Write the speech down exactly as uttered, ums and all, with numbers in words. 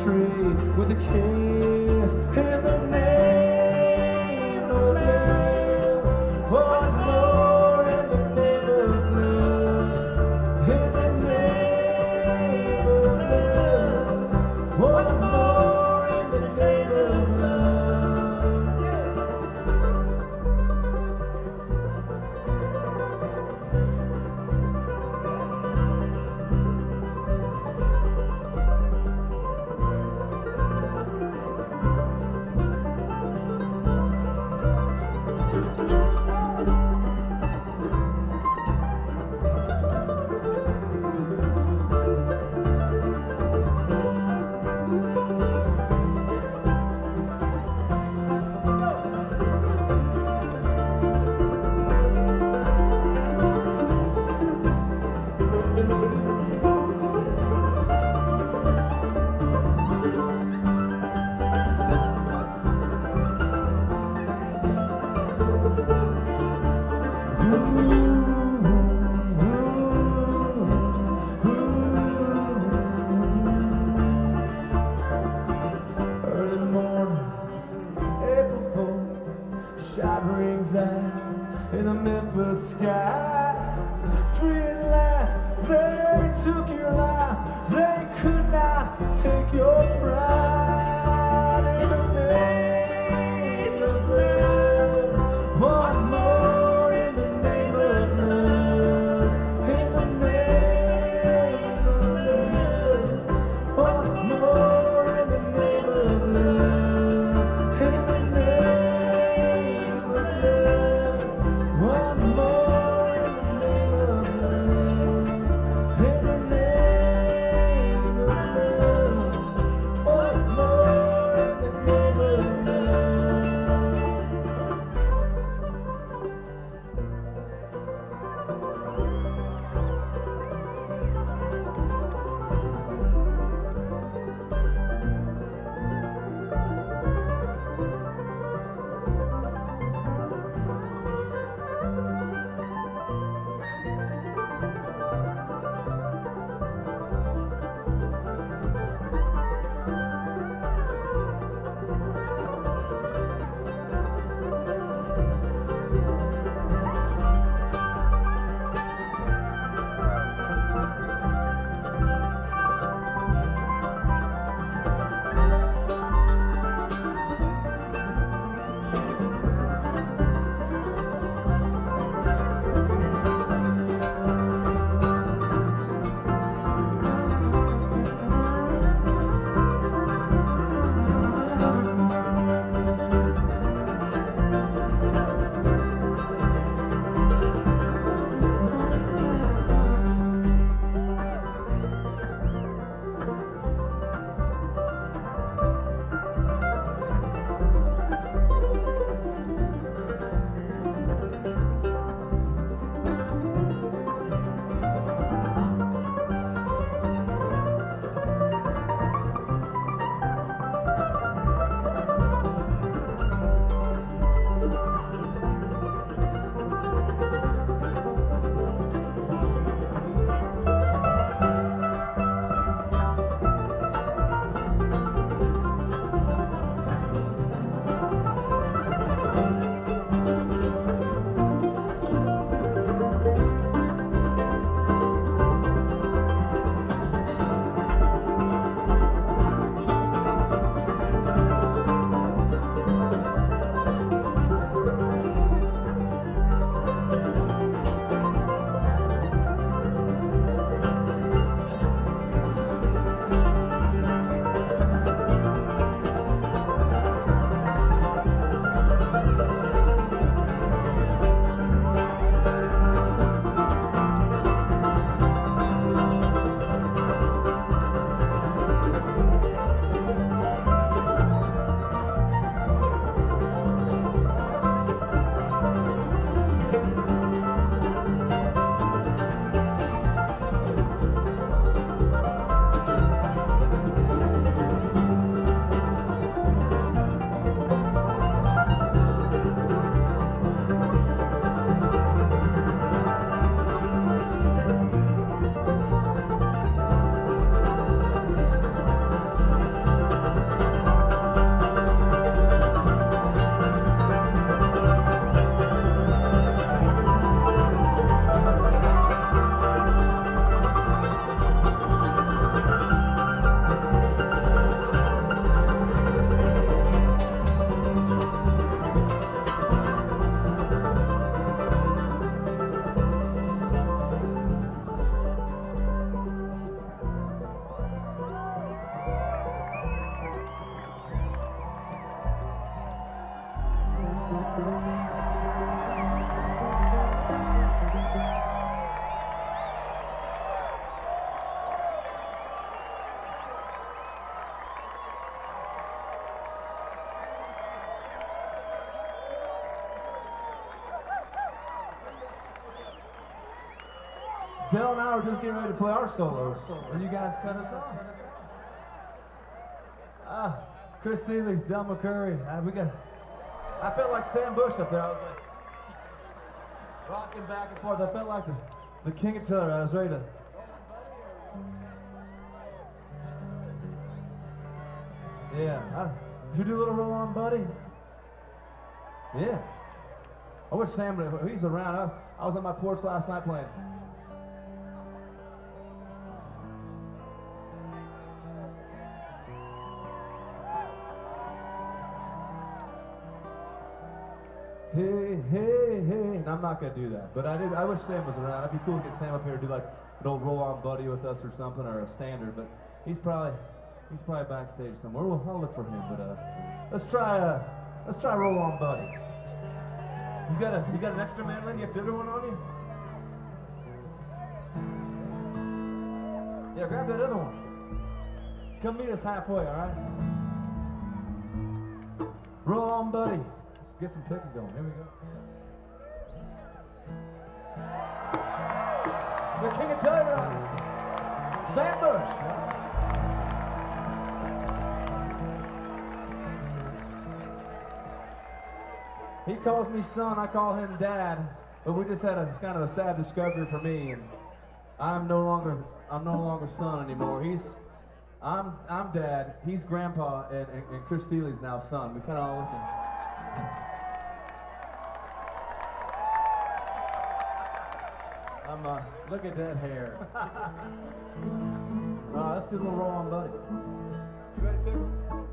tree with a kiss in the name of love. One more in the name of love. In the name of love. One more in the name of love. Yeah. Early morning, April fourth, shot rings out in the Memphis sky. Free at last, they took your life, they could not take your pride. In the name of love, one more in the name of love. In the name of love, one more in the name of love. In the name of love, one more in the name of love. In the name of love, one Del and I were just getting ready to play our solos, and you guys cut us off. Ah, Chris Thile, Del McCoury, uh, we got. I felt like Sam Bush up there. I was like rocking back and forth. I felt like the, the King of Tiller. I was ready to. Yeah, I, should we do a little roll on, buddy? Yeah. I wish Sam would. He's around. I was, I was on my porch last night playing. Hey, hey, hey, and I'm not gonna do that, but I did. I wish Sam was around. It'd be cool to get Sam up here to do like an old roll-on buddy with us or something, or a standard. But he's probably, he's probably backstage somewhere. We'll I'll look for him. But uh, let's try, uh, let's try roll-on buddy. You got a, you got an extra mandolin? You have the other one on you? Yeah, grab that other one. Come meet us halfway, all right? Roll-on buddy. Let's get some picking going. Here we go. The King of Tiller, Sam Bush. He calls me son, I call him dad, but we just had a kind of a sad discovery for me, and I'm no longer I'm no longer son anymore. He's I'm I'm dad. He's grandpa, and, and, and Chris Thile's now son. We kind of all looking. I'm, uh, look at that hair. uh, let's do a little roll on, buddy. You ready, Pickles?